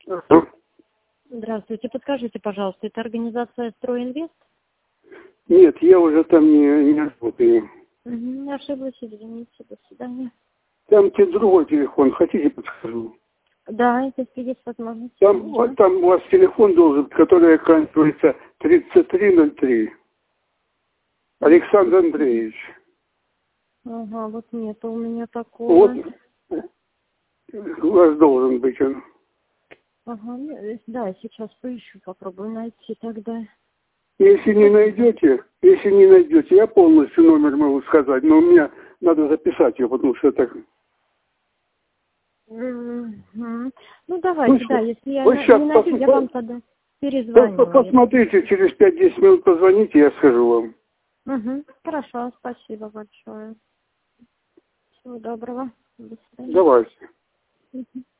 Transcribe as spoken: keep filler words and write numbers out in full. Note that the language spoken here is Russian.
Алло. Здравствуйте, подскажите, пожалуйста, это организация «Стройинвест»? Нет, я уже там не, не работаю. Угу, ошиблась, извините, до свидания. Там те другой телефон, хотите подскажу? Да, если есть возможность. Там, конечно. вот там у вас телефон должен, который оканчивается тридцать три ноль три. Александр Андреевич. Ага, вот нет у меня такого. Вот у вас должен быть он. Ага, ну, да, сейчас поищу, попробую найти тогда. Если не найдете, если не найдете, я полностью номер могу сказать, но у меня надо записать его, потому что это... Угу. Ну, давайте, Вы, да, если я вы на- сейчас не найду, я пос- вам тогда пос- перезвоню. посмотрите, через пять-десять минут позвоните, я скажу вам. Угу. Хорошо, спасибо большое. Всего доброго. До свидания. Давайте. Мгм.